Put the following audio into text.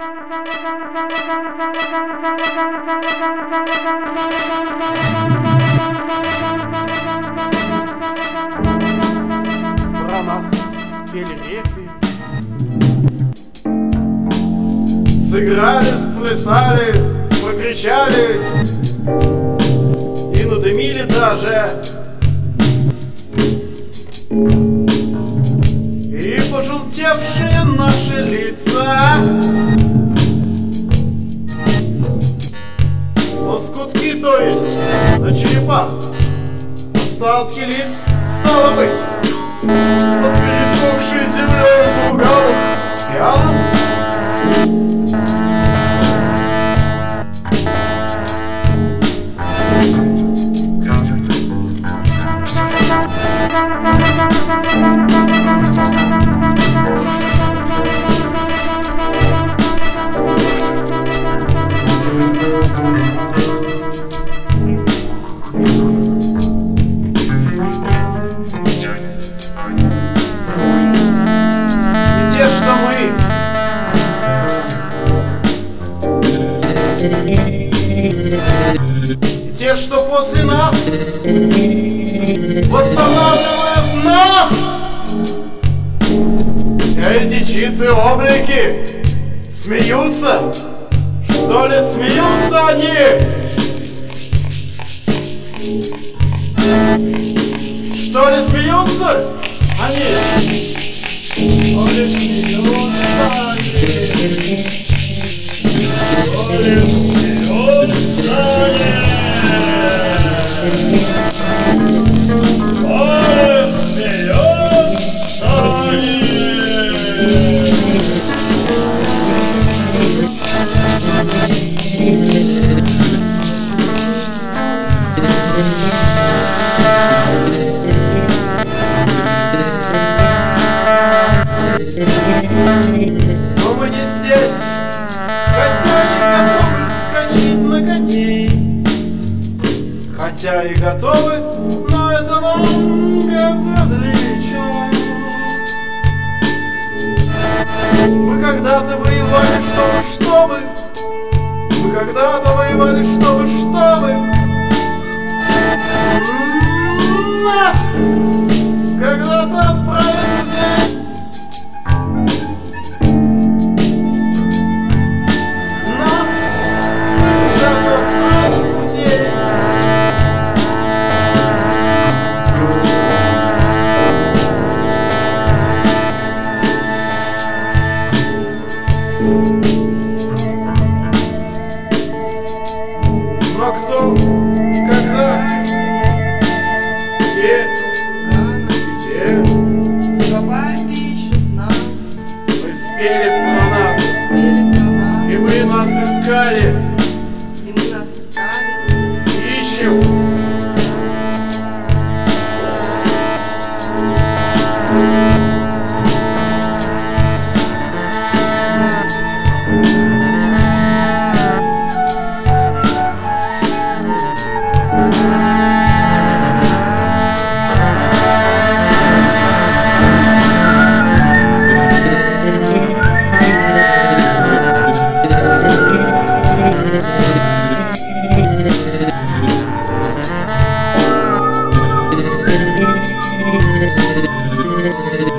Про нас пели реки, сыграли, сплясали, покричали и надымили даже. И пожелтевшие наши лица, лоскутки, то есть на черепах, остатки лиц, стало быть, под пересохшей землей лугал спял. И те, что после нас восстанавливают нас. Эти чьи-то облики смеются, что ли, смеются они? Что ли, смеются они? Что ли, смеются они? Что ли, смеются они? Но мы не здесь, хотя и готовы вскочить на коней, хотя и готовы, но это нам безразлично. Мы когда-то воевали, чтобы мы когда-то воевали, чтобы нас когда-то отправят в музей. Но кто и когда, где, Бабайки ищут нас. вы спели про нас, и вы нас искали, И мы нас искали. ищем. Yeah.